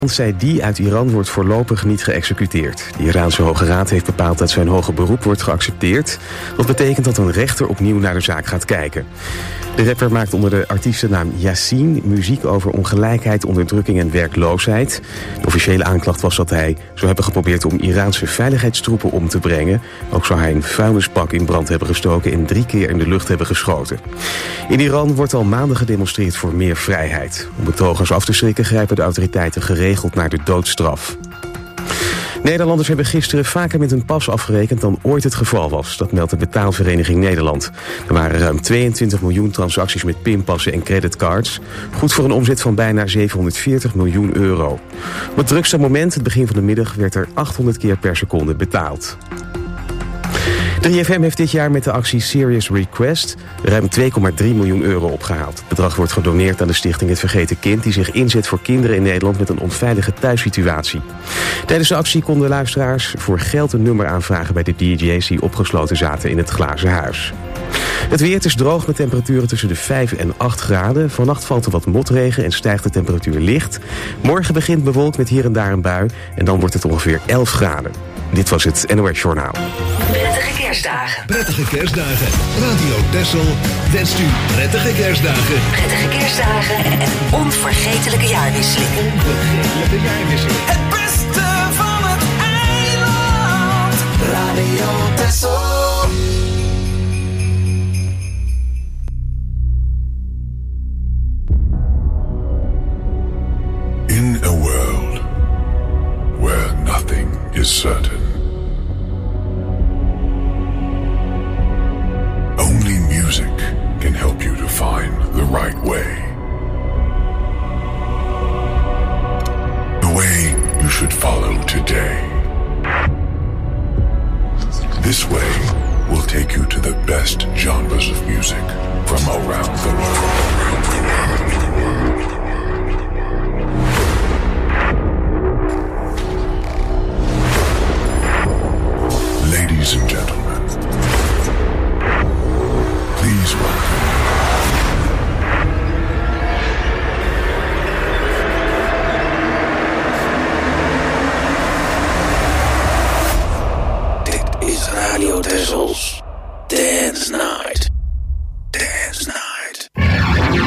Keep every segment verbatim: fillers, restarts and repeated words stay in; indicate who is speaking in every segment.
Speaker 1: Saidi uit Iran wordt voorlopig niet geëxecuteerd. De Iraanse Hoge Raad heeft bepaald dat zijn hoge beroep wordt geaccepteerd. Dat betekent dat een rechter opnieuw naar de zaak gaat kijken. De rapper maakt onder de artiestennaam Yassine muziek over ongelijkheid, onderdrukking en werkloosheid. De officiële aanklacht was dat hij zou hebben geprobeerd om Iraanse veiligheidstroepen om te brengen. Ook zou hij een vuilnisbak in brand hebben gestoken en drie keer in de lucht hebben geschoten. In Iran wordt al maanden gedemonstreerd voor meer vrijheid. Om betogers af te schrikken grijpen de autoriteiten geregeld naar de doodstraf. Nederlanders hebben gisteren vaker met een pas afgerekend dan ooit het geval was. Dat meldt de Betaalvereniging Nederland. Er waren ruim tweeëntwintig miljoen transacties met pinpassen en creditcards. Goed voor een omzet van bijna zevenhonderdveertig miljoen euro. Op het drukste moment, het begin van de middag, werd er achthonderd keer per seconde betaald. drie F M heeft dit jaar met de actie Serious Request ruim twee komma drie miljoen euro opgehaald. Het bedrag wordt gedoneerd aan de stichting Het Vergeten Kind, die zich inzet voor kinderen in Nederland met een onveilige thuissituatie. Tijdens de actie konden luisteraars voor geld een nummer aanvragen bij de D J's die opgesloten zaten in het glazen huis. Het weer is droog met temperaturen tussen de vijf en acht graden. Vannacht valt er wat motregen en stijgt de temperatuur licht. Morgen begint bewolkt met hier en daar een bui en dan wordt het ongeveer elf graden. Dit was het N O S Journaal.
Speaker 2: Prettige kerstdagen.
Speaker 3: Prettige kerstdagen. Radio Texel wenst u prettige kerstdagen.
Speaker 2: Prettige kerstdagen en een onvergetelijke jaarwisseling.
Speaker 3: Onvergetelijke jaarwisseling.
Speaker 4: Het beste van het eiland. Radio Texel.
Speaker 5: In a world where nothing is certain, only music can help you to find the right way. The way you should follow today. This way will take you to the best genres of music from around the world. Ladies and gentlemen, please welcome.
Speaker 4: Dit is Radio Texels Dance Night. Dance Night.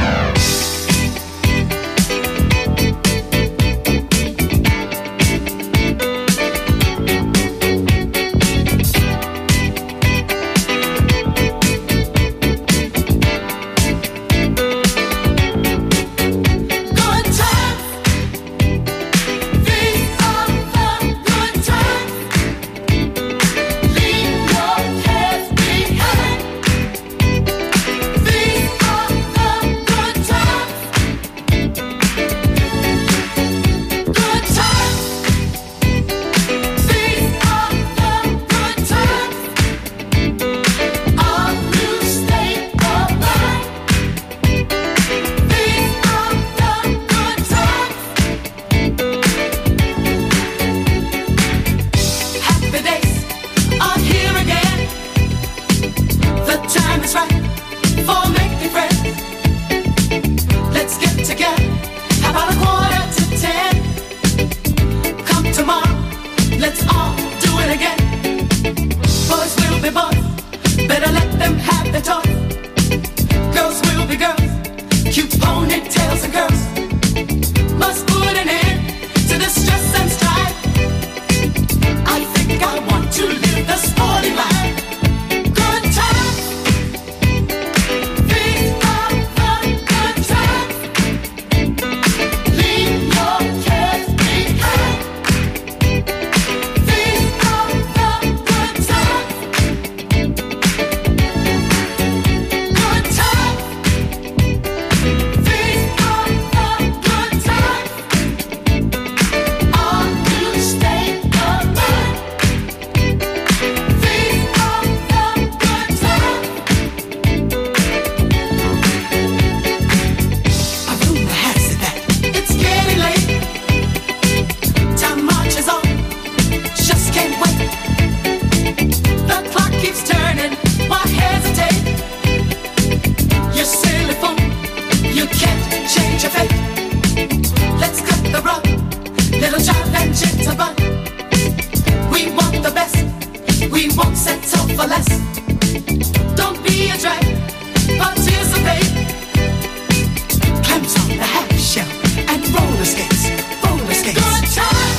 Speaker 4: little child and jitterbug. We want the best, we won't settle for less. Don't be a drag, participate. Clams on the half shell and roller skates, roller skates. Good time.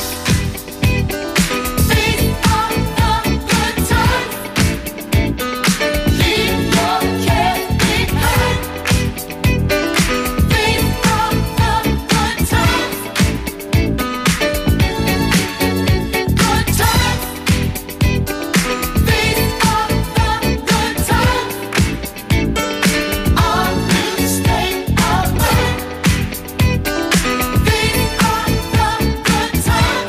Speaker 4: These are the good times. Leave your cares behind. These are the good times. Good times. These are the good times. Our new state of mind. These are the good times.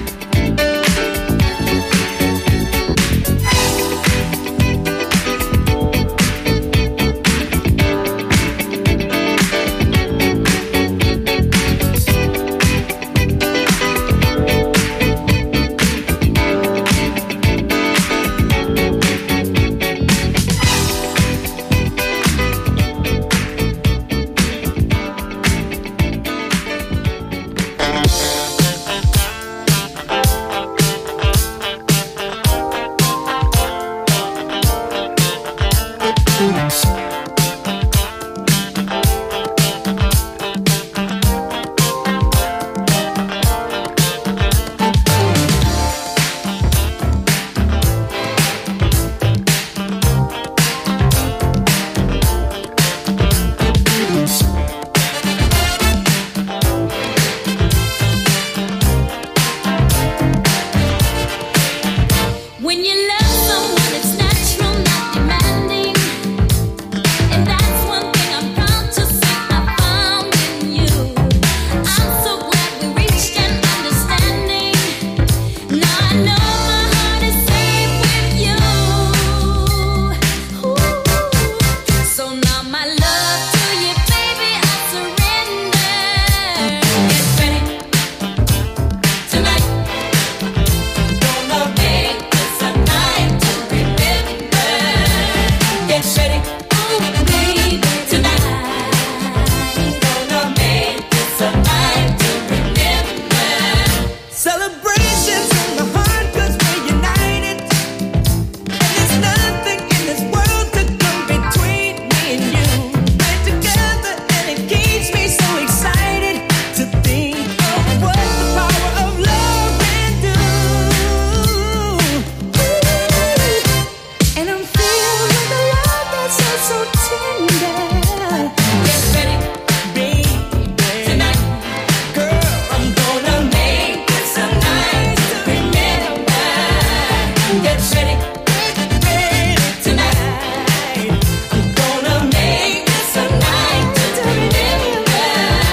Speaker 6: When you love someone, it's natural, not demanding. And that's one thing I'm proud to say I found in you. I'm so glad we reached an understanding. Now I know my heart is safe with you. Ooh. So now my love to you, baby, I surrender. Get ready tonight. Gonna make this a night to remember. Get ready, ooh, baby, tonight. Gonna make this a night to remember.
Speaker 4: Celebrations in the heart 'cause we're united. And there's nothing in this world to come between me and you. We're together and it keeps me so excited to think of what the power of love can do. And I'm filled with a love that's so, so tender.
Speaker 6: Get ready,
Speaker 4: Baby,
Speaker 6: tonight.
Speaker 4: girl, I'm gonna make
Speaker 6: This a night to remember. Get ready tonight.
Speaker 4: I'm gonna make
Speaker 6: This a night to remember.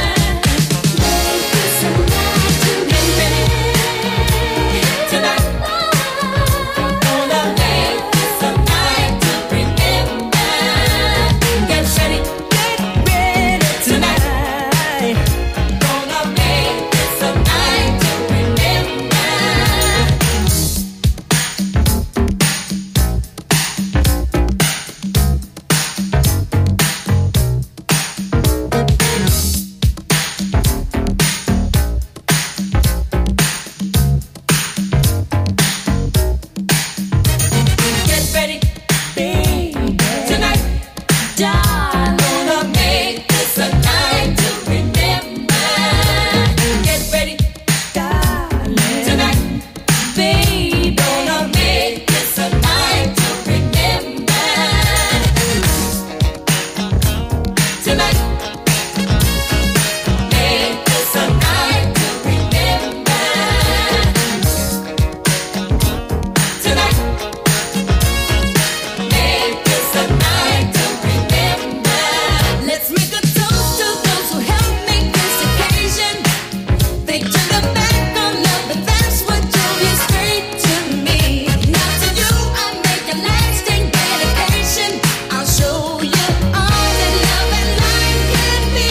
Speaker 6: This a night to remember. Tonight. Gonna make this a night to remember. Get ready tonight. Gonna make this a night to remember. Get ready tonight, darling. Gonna make this a night to remember. Get ready tonight, baby. Gonna make this a night to remember. Tonight, make this a night to remember. Tonight. Make this a night to remember. Let's make a toast to those who helped make this occasion. They turned their back on love, but that's what drove you straight to me. Now to you, I make a lasting dedication. I'll show you all that love and life can be.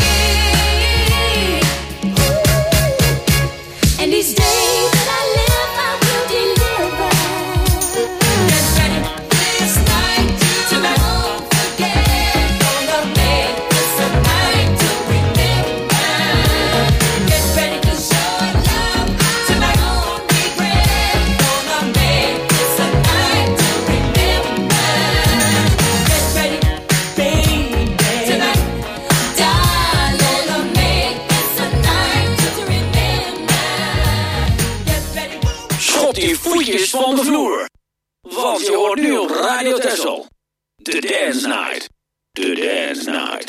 Speaker 6: Ooh. And these days that I live, I will deliver. Get ready this night, tonight. Don't forget, gonna make this a night to remember. Get ready 'cause your love I
Speaker 7: die voetjes van de vloer. Want je hoort nu op Radio Texel. The Dance Night. The Dance Night.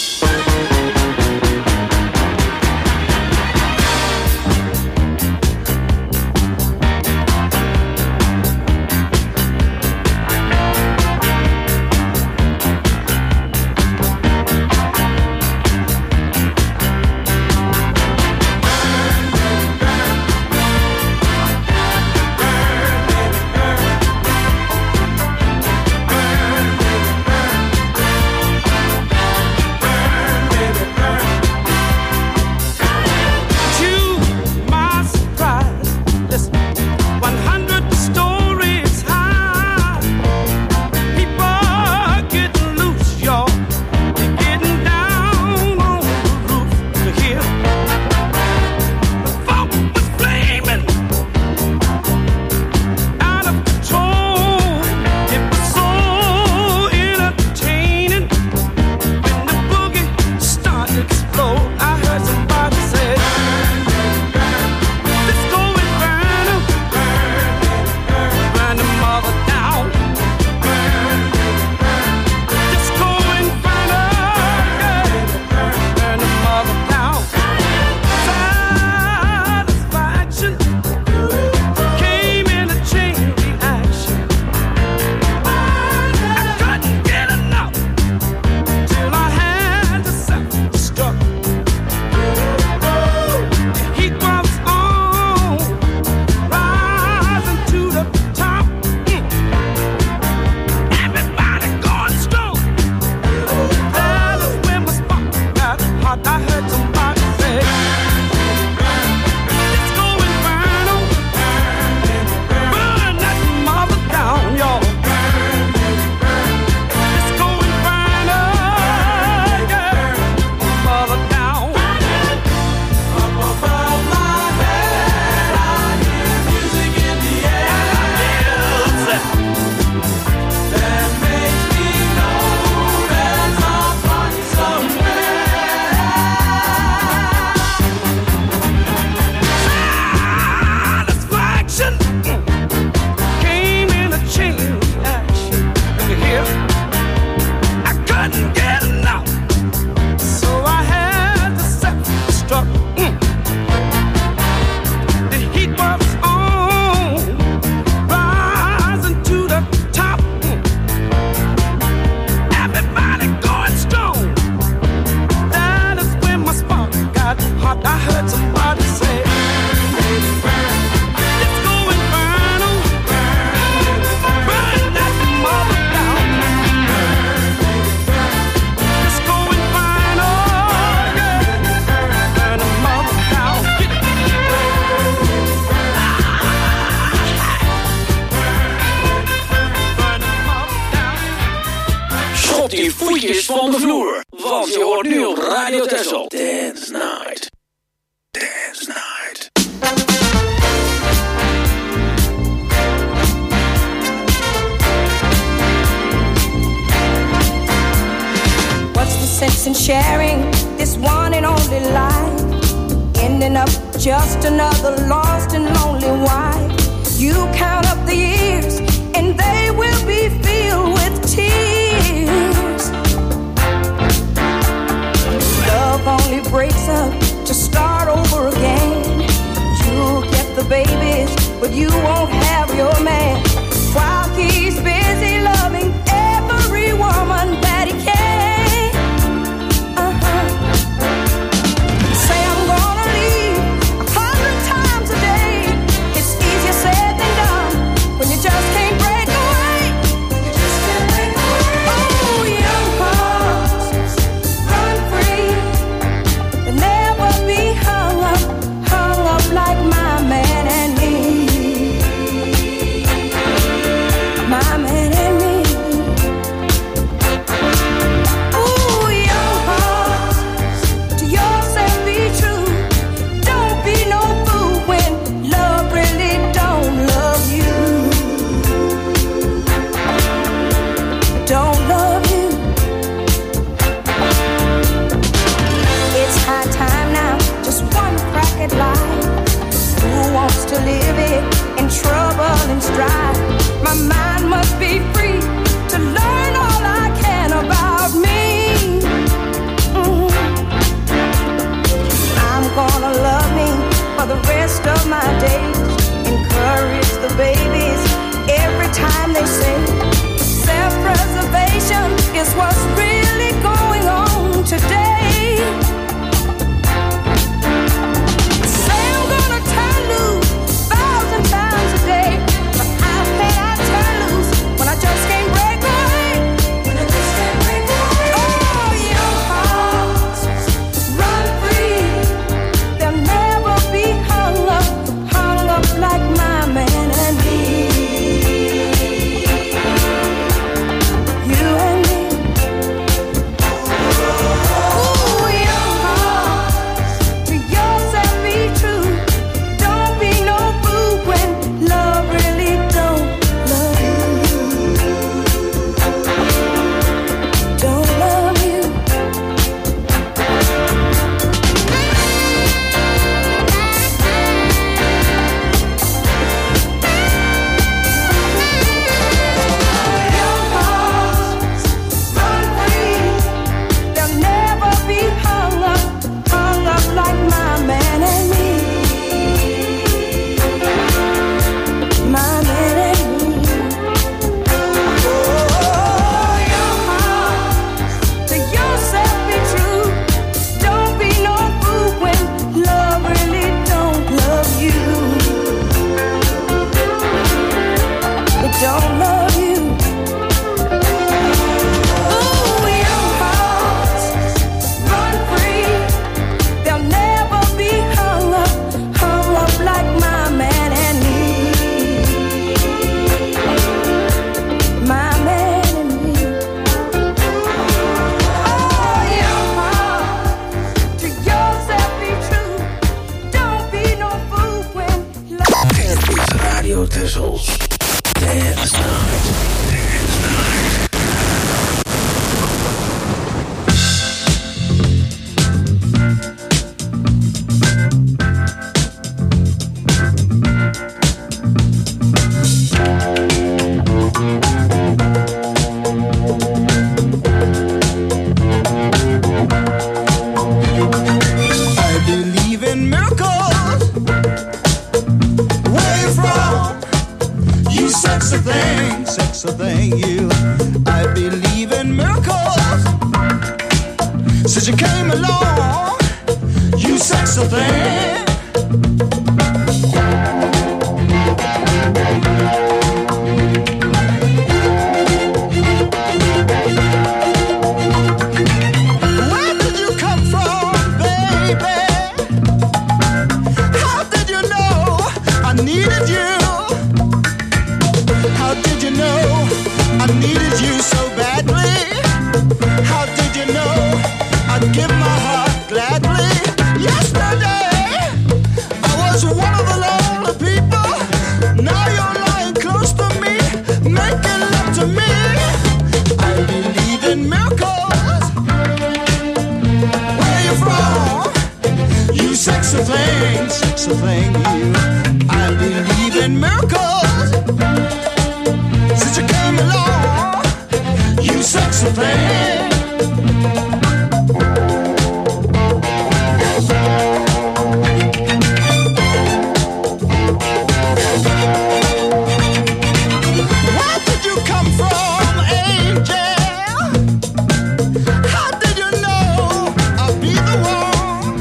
Speaker 7: Van de vloer, want je hoort nu op Radio Texel. Dance Night. Dance Night.
Speaker 8: What's the sense in sharing this one and only life? Ending up just another lost and lonely wife. You count up the years and they will be filled with tears. Love only breaks up to start over again. You'll get the babies, but you won't have your man. While he's busy loving every woman that he can. Uh-huh. Say I'm gonna leave a hundred times a day. It's easier said than done when you just can't break away. You just can't break away. Oh, young hearts, run free. You'll never be hung up, hung up like my man and me. My mind must be free to learn all I can about me. Mhm. I'm gonna love me for the rest of my days. Encourage the babies every time they say self-preservation is what's really going on today. Say I'm gonna turn loose a thousand times a day, but how can I turn loose when I just can't break away? When I just can't break away. Oh, your hearts run free. They'll never be hung up, hung up like my man and me. You and me. Ooh, your hearts to yourself be true. Don't be no fool when love really don't love you. Don't love you. Your hearts run free. They'll never be hung up, hung up like my man and me. My man and me. Oh, your hearts to yourself be true. Don't be no fool when love really don't love you. It don't love you. Ooh, your hearts run free. They'll never be hung up, hung up like my man and me. My man and me. Oh, your heart to yourself be true. Don't be no fool when love.
Speaker 7: Dit is Radio Texels. Dance Night.
Speaker 9: I believe in miracles. Where you from? You sexy thing, sexy thing, you. I believe in miracles. Since you came along, you sexy thing. Where did you come from, baby? How did you know I needed you? How did you know I needed you so badly? How did you know I'd give my heart gladly? Yesterday I was one of the lonely people. Now you're lying close to me, making love to me. I believe in miracles. Where you from? You sexy thing, sexy thing, you. I believe in miracles. Since you came along, you sexy thing. Where did you come from, angel? How did you know I'd be the one?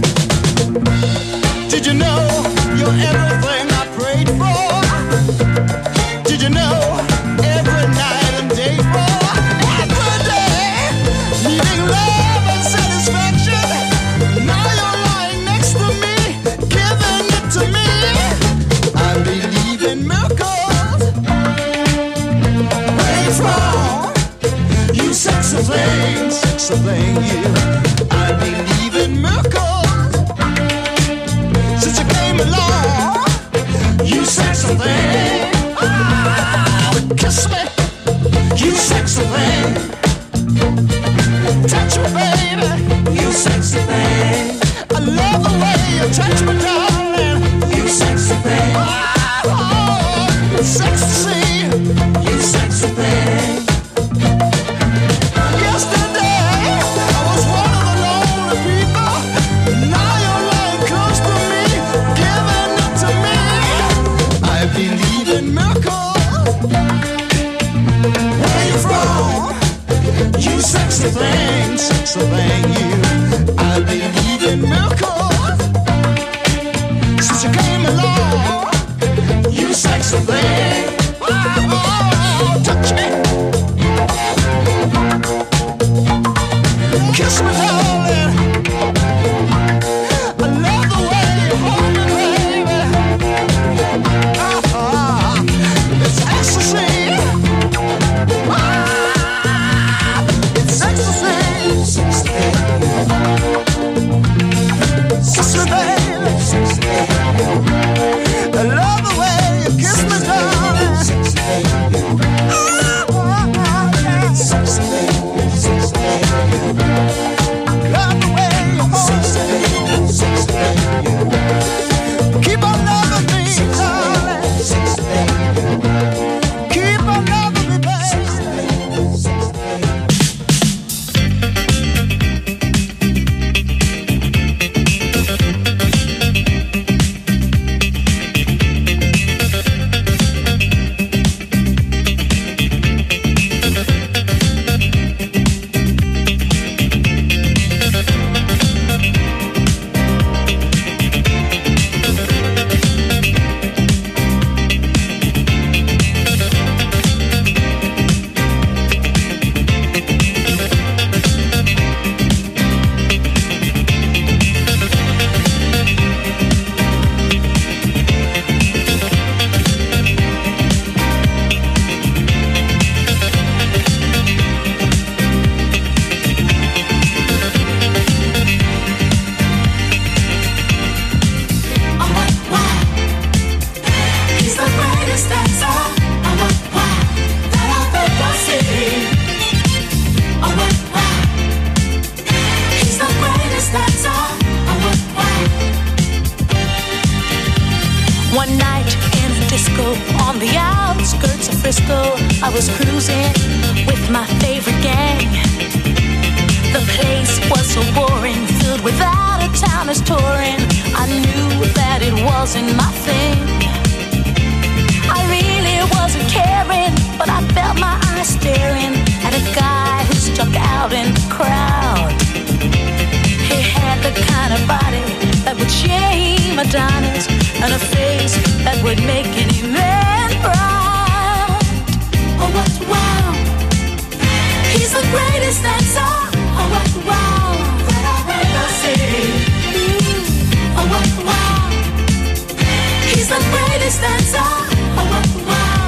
Speaker 9: Did you know you're everything I prayed for? Did you know every night and day for? Every day, needing love and satisfaction. Now you're lying next to me, giving it to me. I believe in miracles. Where you from? You sexy thing, sexy thing, you. I believe in miracles. Since you came along, you sexy thing. Ah, kiss me, you sexy thing. Touch me, baby, you sexy thing. I love the way you touch me, darling. You sexy thing. Oh, sexy. Where you from? You sexy thing, sexy thing, you. I believe in miracles. Since you came along, you sexy thing. Oh, touch me. Kiss me, darling. I love the way you hold me, baby. Uh-huh. It's ecstasy. Ah, it's ecstasy. Kiss me, baby. I love the way you kiss me, darling. Ah, yeah. Love the way you hold me. Keep on loving me, darling. Keep on loving me, baby.
Speaker 6: One night in a disco on the outskirts of Frisco, I was cruising with my favorite gang. The place was so boring, filled with out-of-towners touring. I knew that it wasn't my thing. I really wasn't caring, but I felt my eyes staring at a guy who stuck out in the crowd. He had the kind of body that would shame Adonis, and a face that would make any man proud. Oh, what wow! He's the greatest dancer. Oh, what wow! That I've ever seen. Mm. Oh, what wow! He's the greatest dancer. Oh, what wow!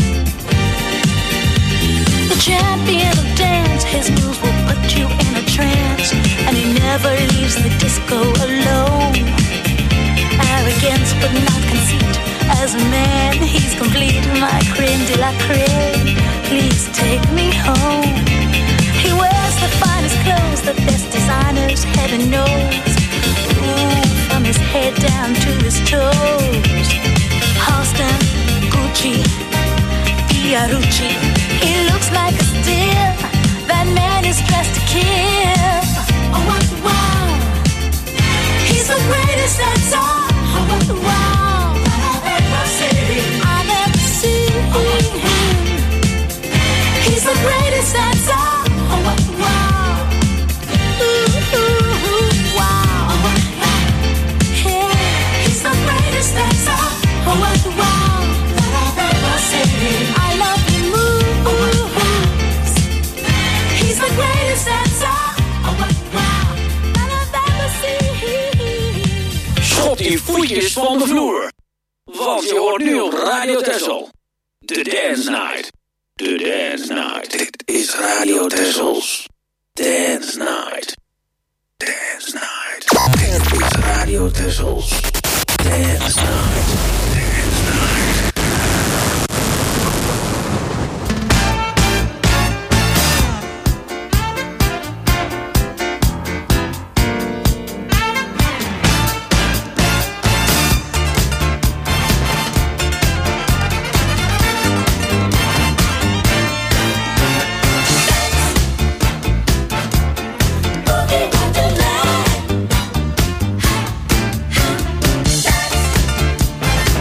Speaker 6: The champion of dance, his moves will put you in a trance, and he never leaves the disco alone. Arrogance but not conceit. As a man, he's complete. My creme de la creme. Please take me home. He wears the finest clothes, the best designers, heaven knows. Ooh, from his head down to his toes. Halston, Gucci, Fiorucci. He looks like a steal. That man is dressed to kill. Oh, what wow! He's the greatest dancer. Oh, what wow! I've ever seen. I've ever seen him. He's the greatest dancer. Oh, what wow! Ooh, ooh, ooh, wow! Oh, what wow! Yeah, he's the greatest dancer. Oh, what wow! That I've ever seen. I love him moves. He's the greatest dancer. Oh, what wow! That I've ever seen.
Speaker 7: Schop die voetjes van de vloer. Want je hoort nu op Radio Texel. The Dance Night. The Dance Night. Dit is Radio Texels Dance Night. Dance Night. Dit is Radio Texels Dance Night. Dance Night.
Speaker 6: Wonderland.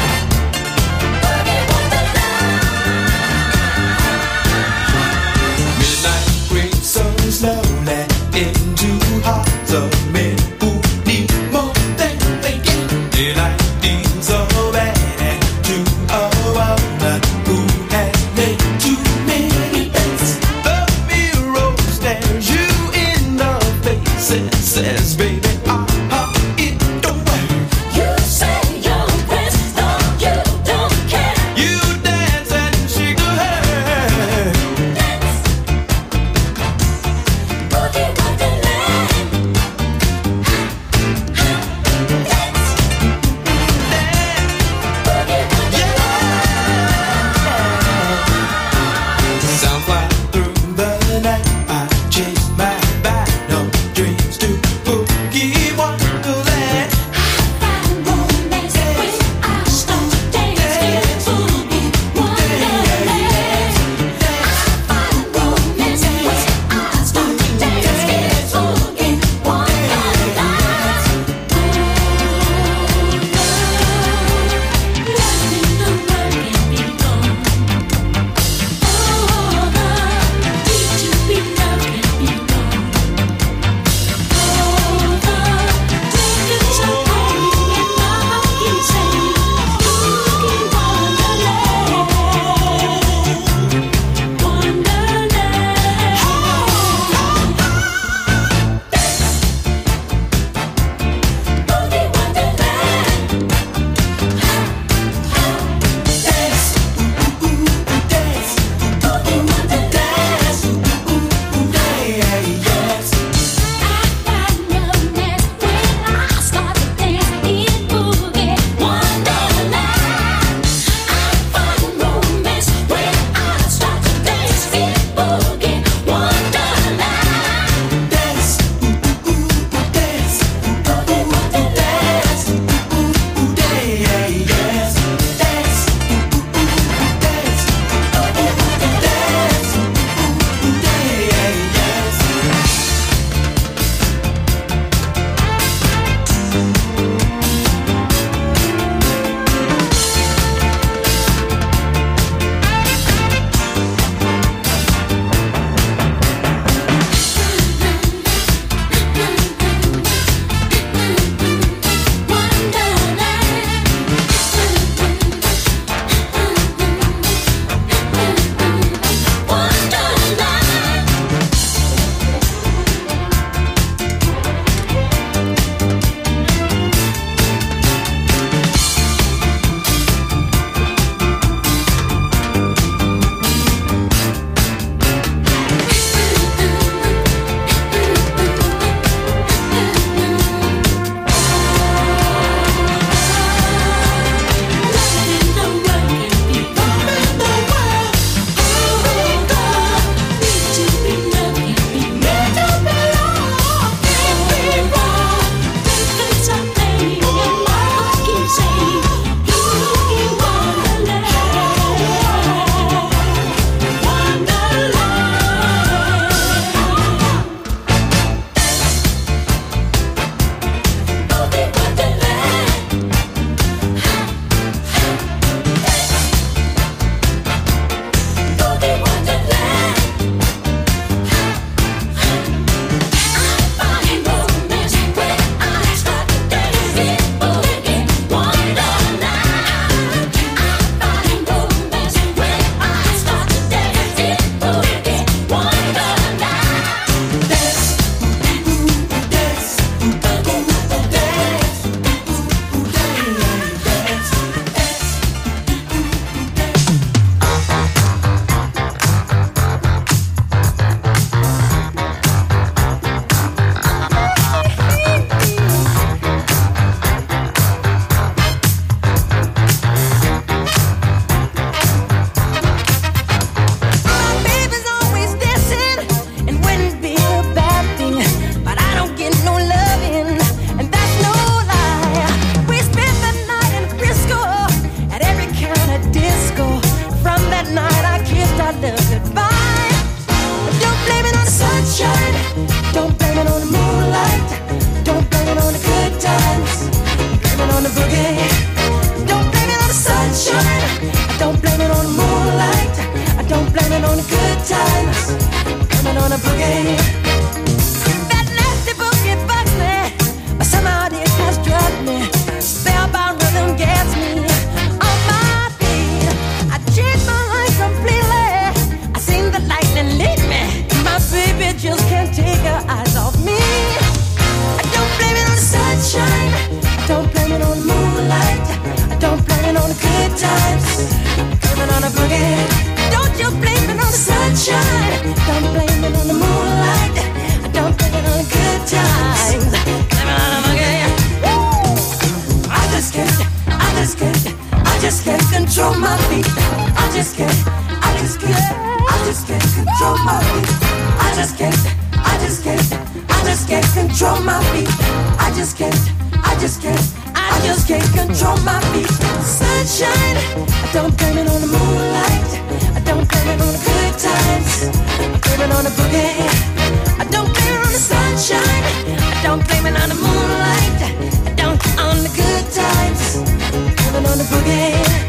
Speaker 8: sunshine. Don't blame it on the moonlight. Don't blame it on the good times. Blame it on the boogie. Woo! I just can't, I just can't, I just can't control my feet. I just can't, I just can't, I just can't control my feet. I just can't, I just can't, I just can't control my feet. I just can't, I just can't, I just can't control my feet. Sunshine, I don't blame it on the moonlight. I don't blame it on the good times. I blame it on the boogie. I don't blame it on the sunshine. I don't blame it on the moonlight. I don't on the good times. I blame it on the boogie.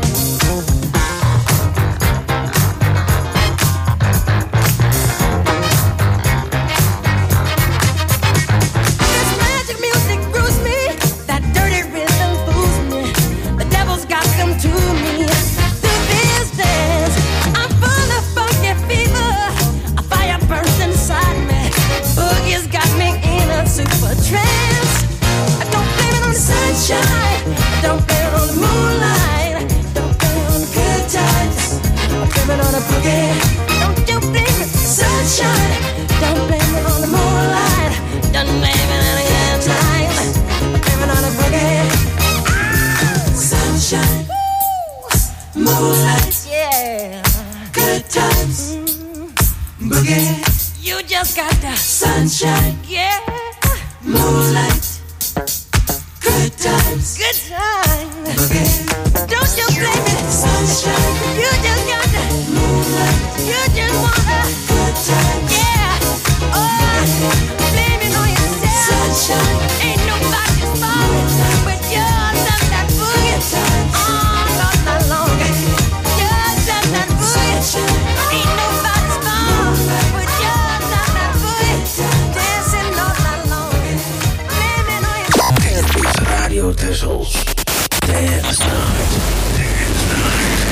Speaker 8: Sunshine, yeah, moonlight, good times, good times, boogie. Don't you blame it, sunshine. You just got the moonlight. You just wanna good times, yeah. Oh, blame it on yourself. Sunshine, ain't nobody's fault but yours and that boogie. Oh, not that long. Yours and that boogie. Sunshine, ain't nobody's fault but yours and that boogie. Dancing all night long. Blame it on yourself.
Speaker 7: Dit is Radio Tessels. Dance Night. Dance Night.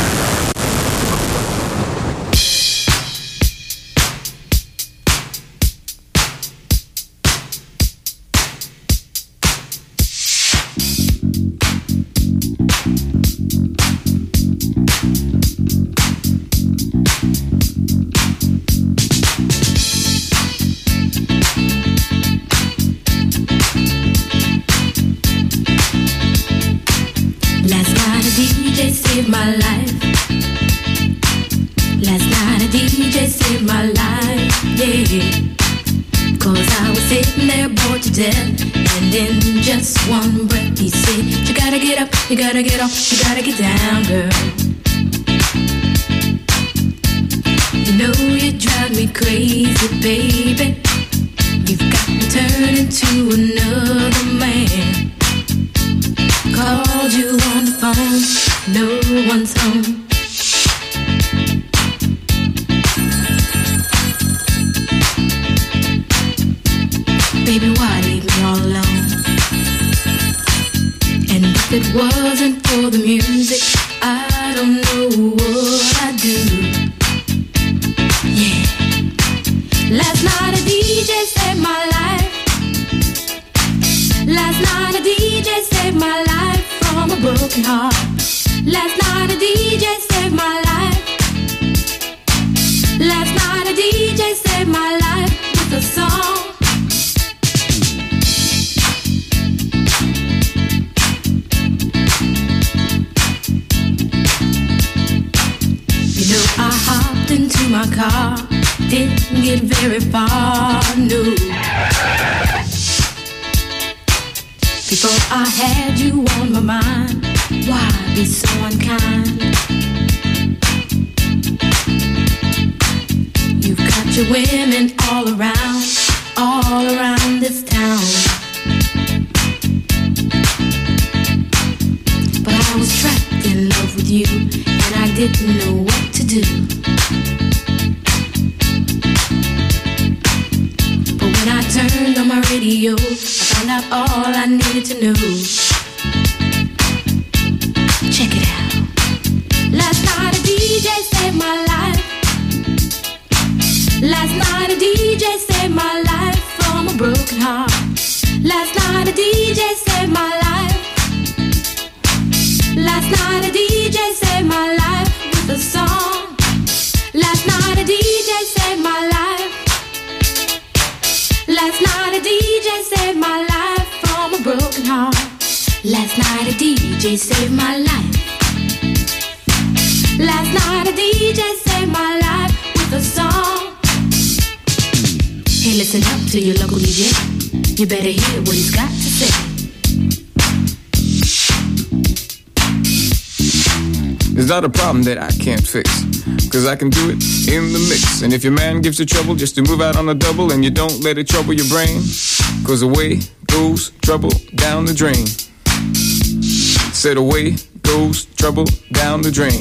Speaker 10: Saved my life. Last night a D J saved my life, yeah. Cause I was sitting there bored to death, and in just one breath he said, you gotta get up, you gotta get off, you gotta get down, girl. You know you drive me crazy, baby. You've got me turning to another man. Called you on the phone, no one's home. Baby, why leave me all alone? And if it wasn't for the music, I don't know what I'd do. Yeah. Last night a D J saved my life. Last night a D J saved my life from a broken heart. Last night a D J saved my life. Last night a D J saved my life with a song. You know I hopped into my car, didn't get very far, no. Before I had you on my mind, why be so unkind? You've got your women all around, all around this town. But I was trapped in love with you, and I didn't know what to do. But when I turned on my radio, found out all I needed to know. Check it out. Last night a D J saved my life. Last night a D J saved my life from a broken heart. Last night a D J saved my life. Last night a D J saved my life with a song. Last night heart. Last night a D J saved my life. Last night a D J saved my life with a song. Hey, listen up to your local D J. You better hear what he's got to say.
Speaker 11: It's not a problem that I can't fix, cause I can do it in the mix. And if your man gives you trouble, just to move out on a double, and you don't let it trouble your brain, cause away goes trouble down the drain. Said away goes trouble down the drain.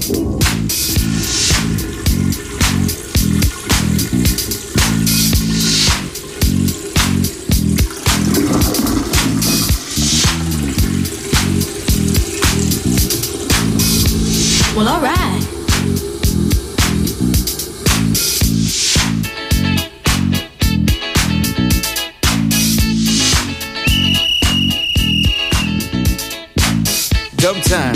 Speaker 10: Well, all right.
Speaker 11: Dub time.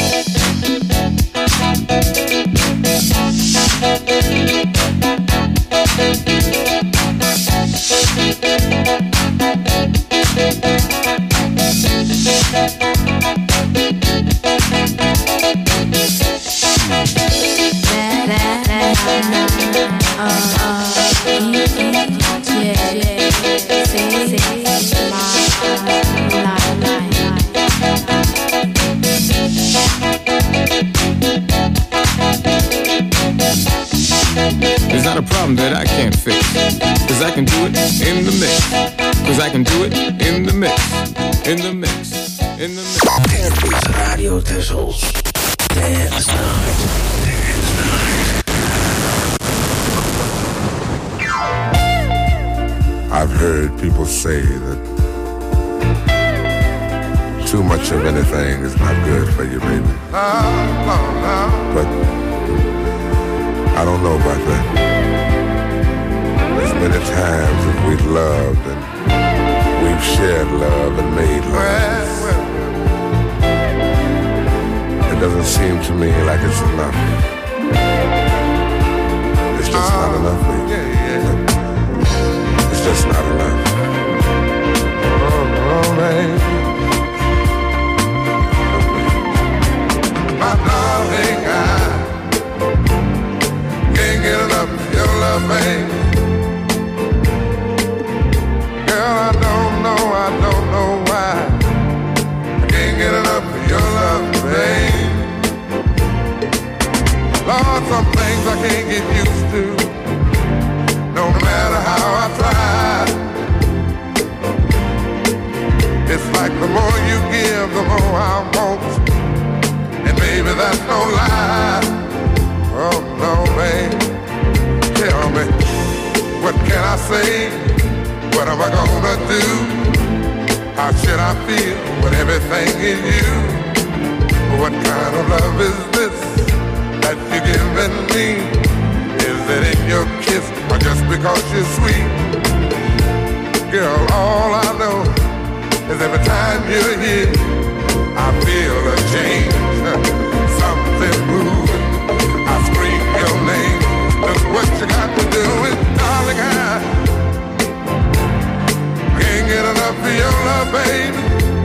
Speaker 11: There's not a problem that I can't fix, cause I can do it in the mix. Cause I can do it in the mix. In the mix. In the mix.
Speaker 7: Dit is Radio Texels. Dance Night. Dance Night.
Speaker 12: I've heard people say that too much of anything is not good for you, baby. But I don't know about that. As many times as we've loved and we've shared love and made love, it doesn't seem to me like it's enough. It's just not enough, baby. It's just not enough. Oh, oh baby. My darling, I can't get enough of your love, baby. Girl, I don't know, I don't know why I can't get enough of your love, baby. Lord, some things I can't get used to, no matter how I try. It's like the more you give, the more I want. And baby, that's no lie. Oh no, babe. Tell me, what can I say? What am I gonna do? How should I feel with everything in you? What kind of love is this that you're giving me? Is it in your kiss or just because you're sweet? Girl, all I know is every time you're here, I feel a change, something moving. I scream your name. Look what you got to do with, darling, I can't get enough of your love, baby.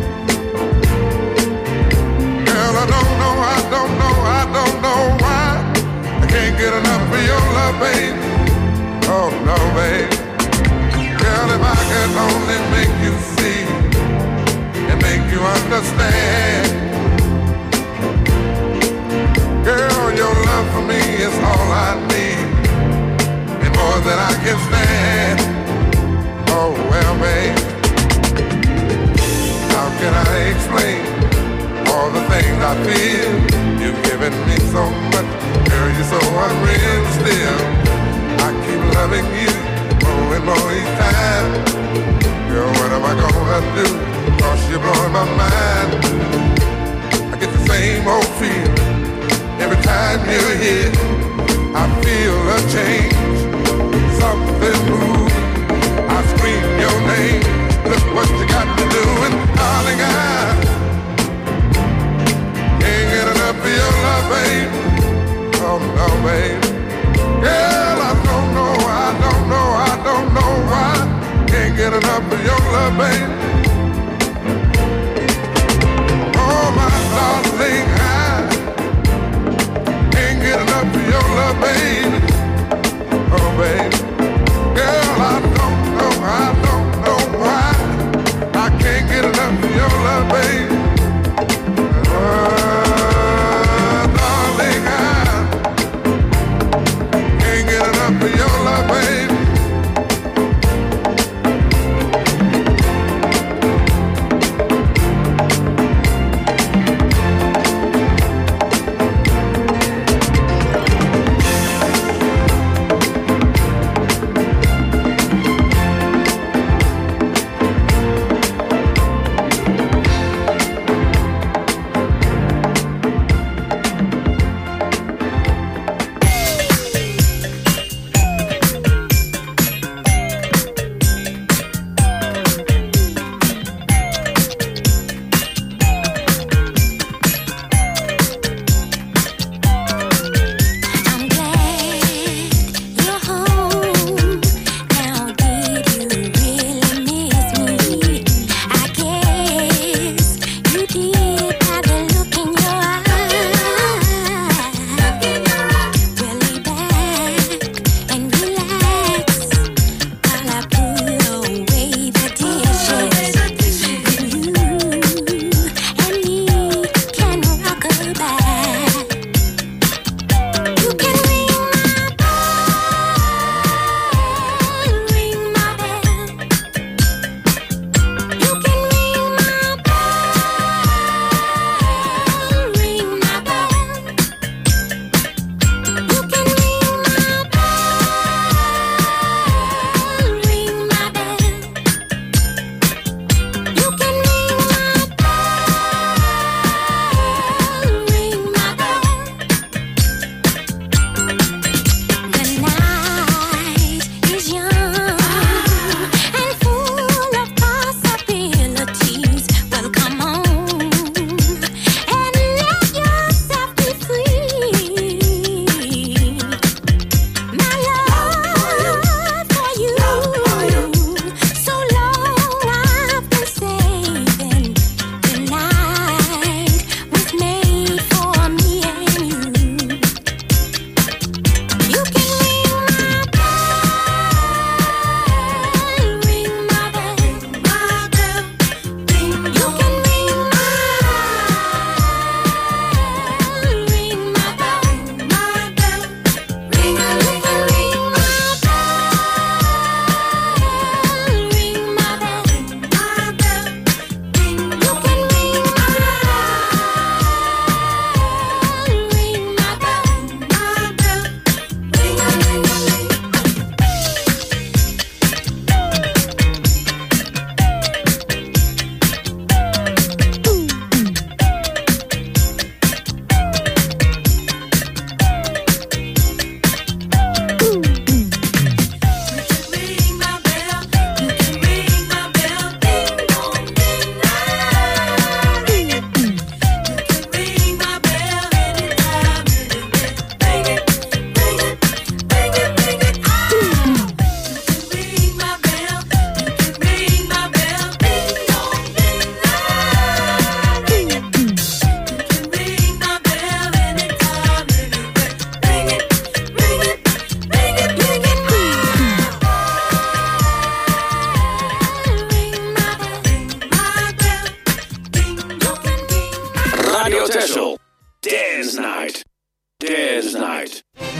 Speaker 12: Girl, I don't know, I don't know, I don't know why I can't get enough of your love, baby. Oh no, baby. Girl, if I could only make you see and make you understand. Girl, your love for me is all I need, and more than I can stand. Oh well, babe, how can I explain all the things I feel? You've given me so much, girl, you're so unreal still. I keep loving you more and more each time. Girl, what am I gonna do? Cause you're blowing my mind. I get the same old feeling every time you're here. I feel a change, something moving. I scream your name. Look what you got to do, and darling, I can't get enough of your love, babe. Oh no, babe. Girl, I don't know, I don't know, I don't know why. Can't get enough of your love, babe.
Speaker 7: Dance Night. Dance Night.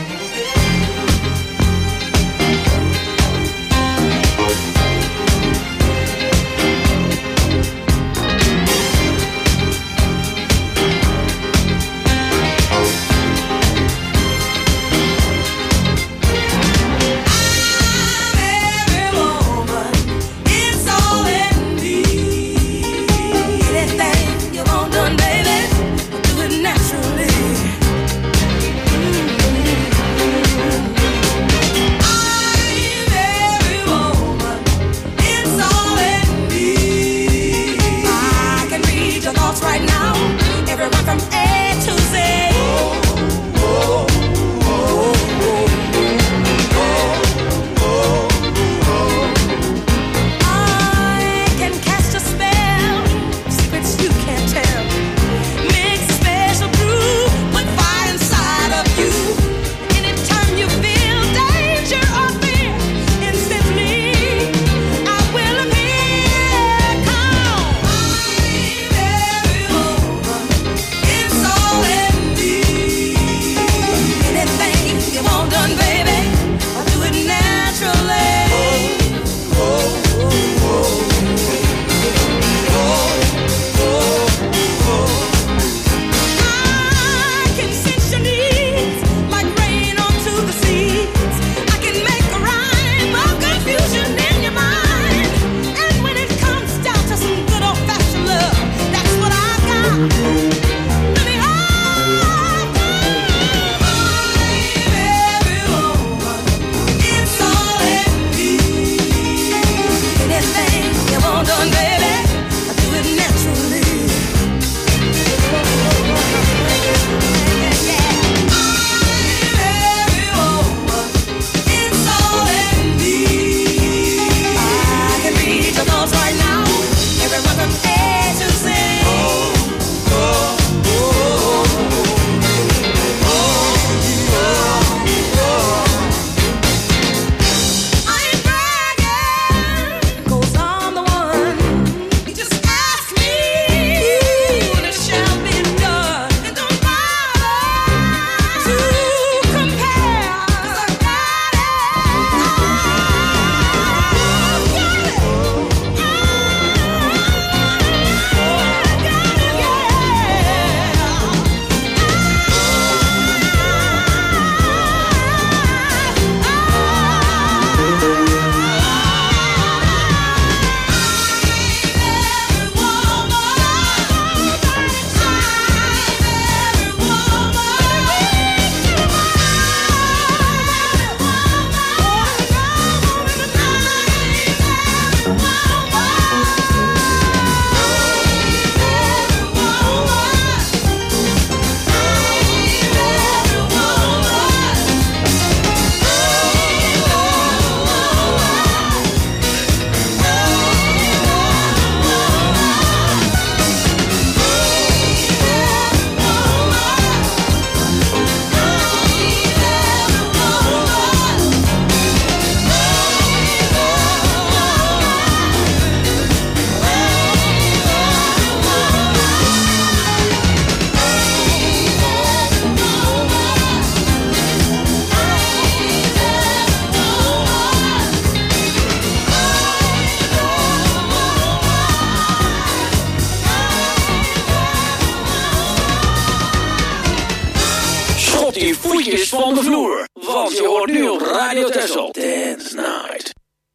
Speaker 7: voetjes van de vloer. Want je hoort nu op Radio Texel. Dance Night.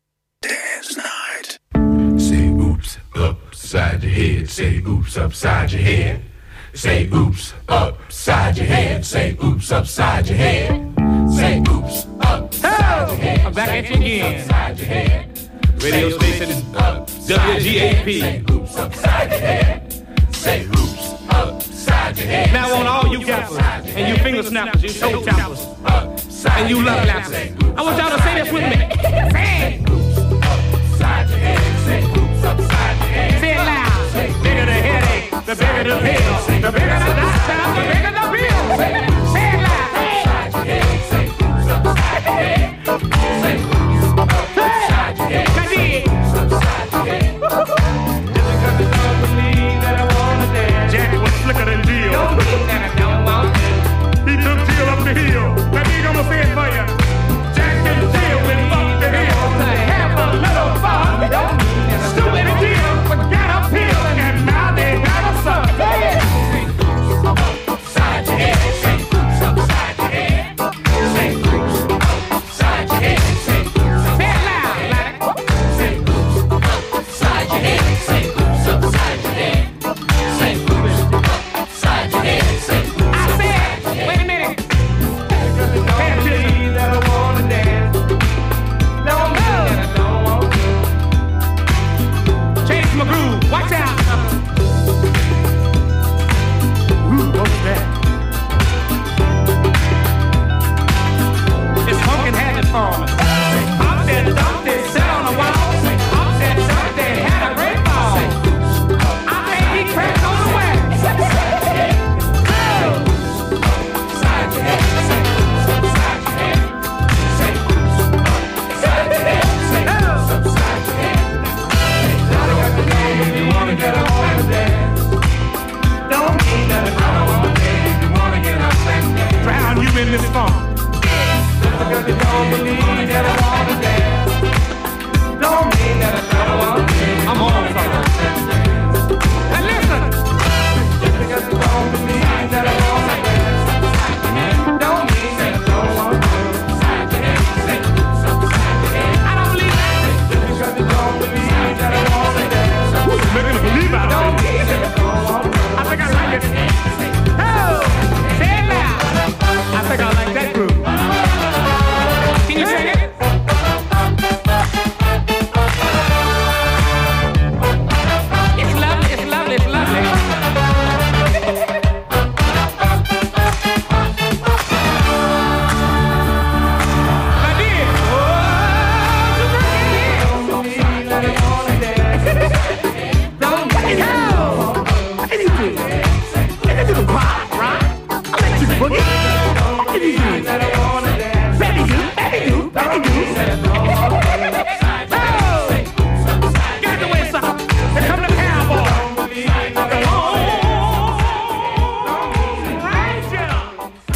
Speaker 7: Dance Night.
Speaker 13: Say oops, upside your head. Say oops, upside your head. Say oops, upside your head. Say oops, upside your head. Say oops, upside your head.
Speaker 14: I'm back at you again.
Speaker 13: Upside your head.
Speaker 14: Radio station W G A P.
Speaker 13: Say oops, upside your head. Say oops, upside your head.
Speaker 14: Now on all you gappers and you finger snappers, you toe tappers, and you love lappers, I want y'all to say this with me. Say
Speaker 13: oops, upside your head. Say oops, upside your head.
Speaker 14: Say it loud. The bigger the headache, the bigger the pill. The bigger the lifestyle, the bigger the bill. Say it loud.
Speaker 13: Upside your head. Say oops, upside your head. Say oops, upside your head. Say oops, upside your head.
Speaker 14: Jack was slicker than Dio. Don't mean that I don't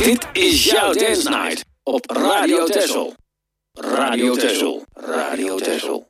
Speaker 7: Dit is jouw Dance Night op Radio Texel. Radio Texel. Radio Texel.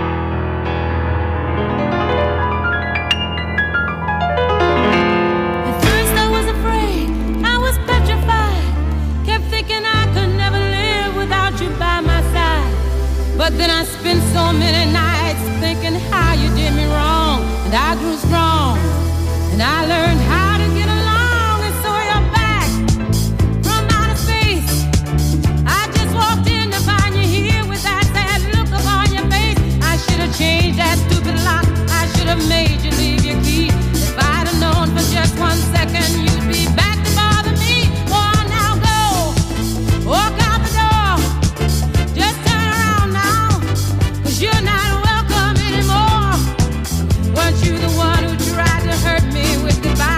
Speaker 6: At first I was afraid, I was petrified. Kept thinking I could never live without you by my side. But then I spent so many nights thinking how you did me wrong. And I grew strong, and I learned how to get along. And so you're back from outer space. I just walked in to find you here with that sad look upon your face. I should have changed that stupid lock. I should have made you leave your key. If I'd have known for just one second you'd be back to bother me. Oh, now go, walk out the door. Just turn around now, 'cause you're not welcome anymore. Weren't you the one who tried to hurt me with goodbye?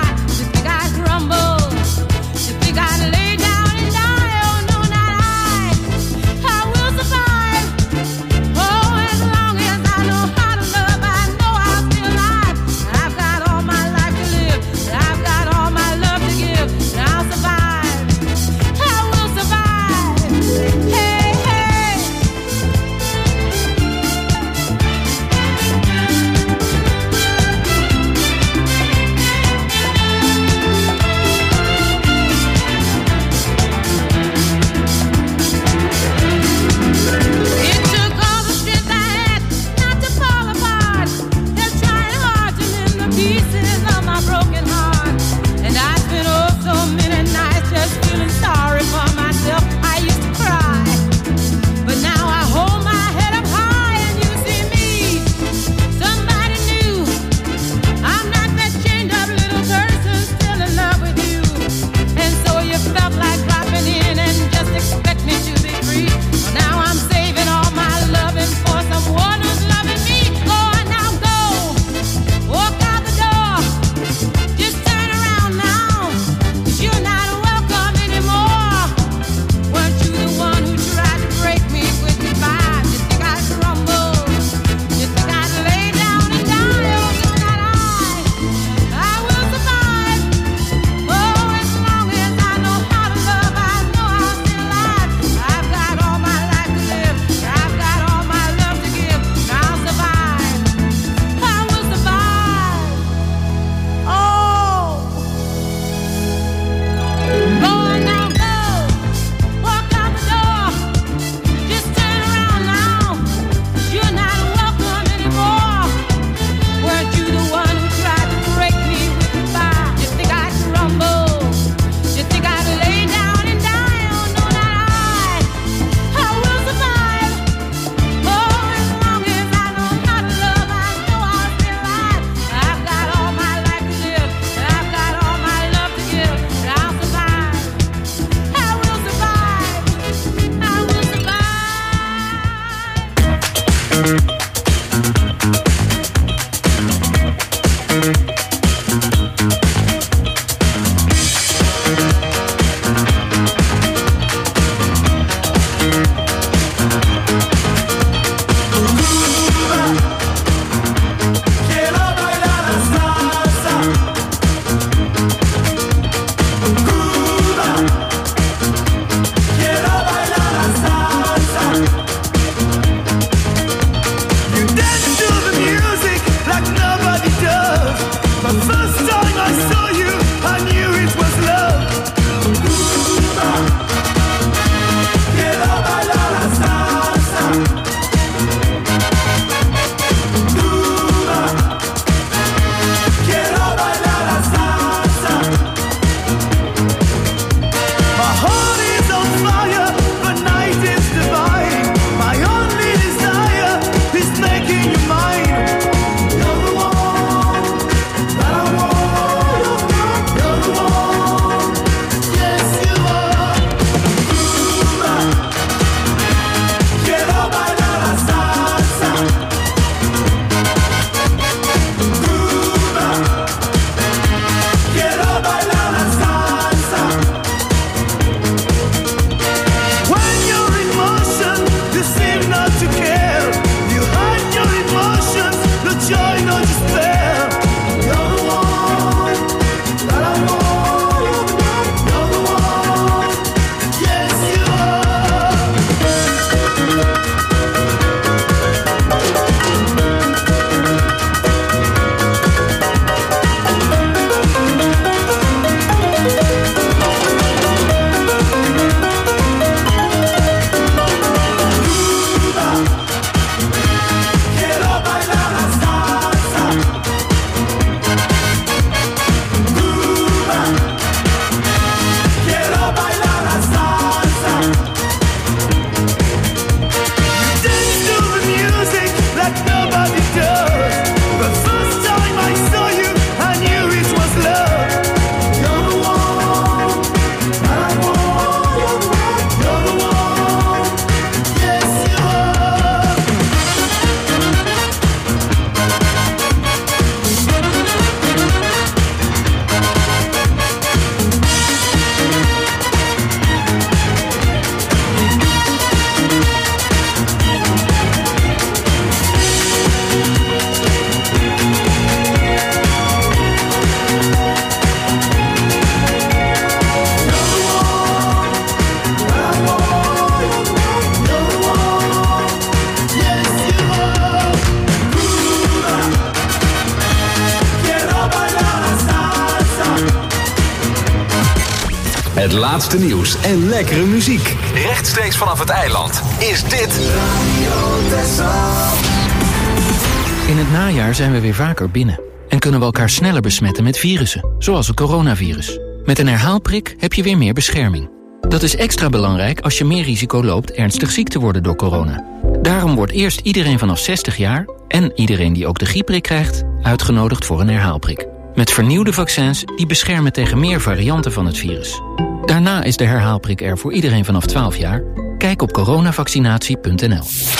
Speaker 15: Het laatste nieuws en lekkere muziek. Rechtstreeks vanaf het eiland is dit
Speaker 16: In het najaar zijn we weer vaker binnen. En kunnen we elkaar sneller besmetten met virussen, zoals het coronavirus. Met een herhaalprik heb je weer meer bescherming. Dat is extra belangrijk als je meer risico loopt ernstig ziek te worden door corona. Daarom wordt eerst iedereen vanaf zestig jaar... en iedereen die ook de griepprik krijgt, uitgenodigd voor een herhaalprik. Met vernieuwde vaccins die beschermen tegen meer varianten van het virus. Daarna is de herhaalprik er voor iedereen vanaf twaalf jaar. Kijk op coronavaccinatie punt n l.